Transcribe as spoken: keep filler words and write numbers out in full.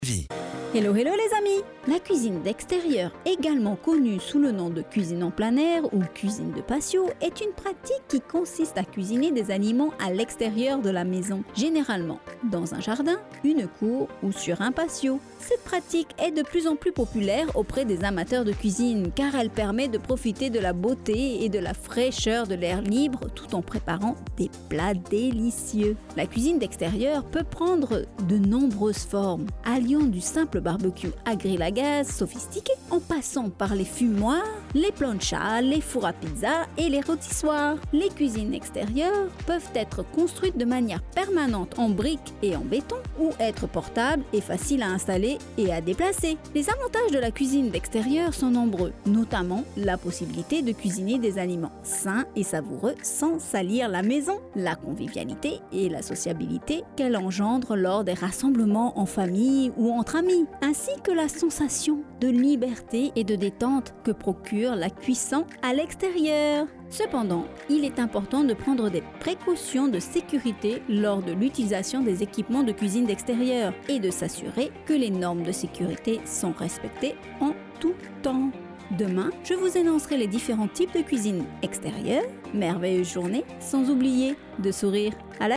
Vie. Hello hello les amis! La cuisine d'extérieur, également connue sous le nom de cuisine en plein air ou cuisine de patio, est une pratique qui consiste à cuisiner des aliments à l'extérieur de la maison, généralement dans un jardin, une cour ou sur un patio. Cette pratique est de plus en plus populaire auprès des amateurs de cuisine car elle permet de profiter de la beauté et de la fraîcheur de l'air libre tout en préparant des plats délicieux. La cuisine d'extérieur peut prendre de nombreuses formes, alliant du simple barbecue à grill à gaz sophistiqué en passant par les fumoirs, les planchas, les fours à pizza et les rôtissoirs. Les cuisines extérieures peuvent être construites de manière permanente en briques et en béton ou être portables et faciles à installer et à déplacer. Les avantages de la cuisine d'extérieur sont nombreux, notamment la possibilité de cuisiner des aliments sains et savoureux sans salir la maison, la convivialité et la sociabilité qu'elle engendre lors des rassemblements en famille ou entre amis, ainsi que la sensation de liberté et de détente que procure la cuisson à l'extérieur. Cependant, il est important de prendre des précautions de sécurité lors de l'utilisation des équipements de cuisine d'extérieur et de s'assurer que les normes de sécurité sont respectées en tout temps. Demain, je vous énoncerai les différents types de cuisine extérieure. Merveilleuse journée, sans oublier de sourire à la